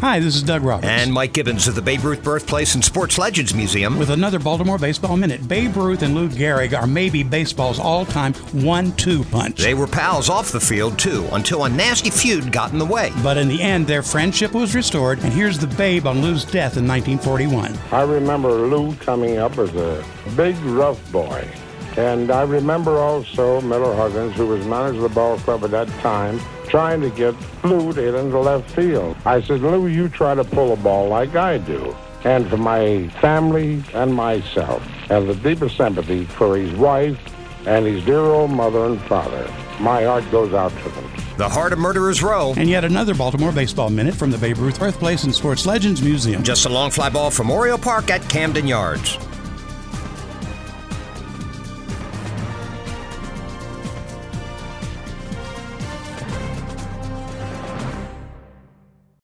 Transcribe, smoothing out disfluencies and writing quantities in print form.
Hi, this is Doug Roberts. And Mike Gibbons of the Babe Ruth Birthplace and Sports Legends Museum. With another Baltimore Baseball Minute. Babe Ruth and Lou Gehrig are maybe baseball's all-time 1-2 punch. They were pals off the field, too, until a nasty feud got in the way. But in the end, their friendship was restored, and here's the Babe on Lou's death in 1941. I remember Lou coming up as a big, rough boy. And I remember also Miller Huggins, who was manager of the ball club at that time, trying to get Lou to hit into left field. I said, Lou, you try to pull a ball like I do. And for my family and myself, have the deepest sympathy for his wife and his dear old mother and father. My heart goes out to them. The heart of Murderers Row. And yet another Baltimore Baseball Minute from the Babe Ruth Birthplace and Sports Legends Museum. Just a long fly ball from Oriole Park at Camden Yards.